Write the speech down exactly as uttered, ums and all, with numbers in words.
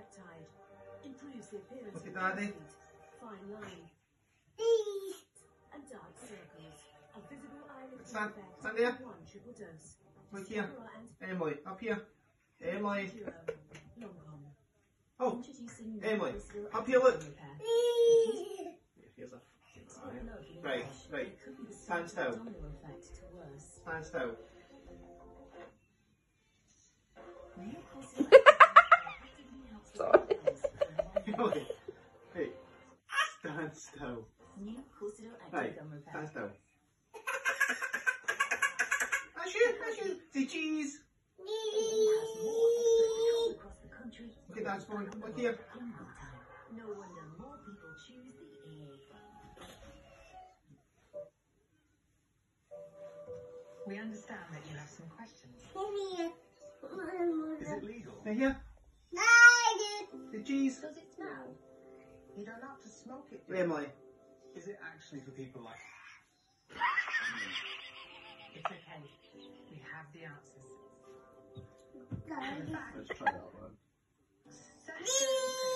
peptide. Improves the appearance Look of at Daddy. feet, fine line, and dark circles. A visible eyelid Stand, effect stand there. one triple dose. Look here. Flora and Emily, up here. Emily. Duo, Longcom. Oh, Introducing Emily, Crystal up here, look. Repair. Here's a. It's very lovely. Right, right. It could be the Stand slight still. domino effect to worse. Stand still. New Corsica actively helps with Sorry. eyes from one- Emily. Hey. Stand still. New Corsica Right, Active Gum Repair. stand still. That's you, that's you. Say cheese. Has more expert across the country. Look at that spoon. Look here. In no time. No wonder more people choose the E. We understand that you have some questions. Is it legal? Hey, here. The cheese. Does it smell? You don't have to smoke it. do you? Emily. Is it actually for people like... It's okay. We have the answers. And the fact Let's try that one. Session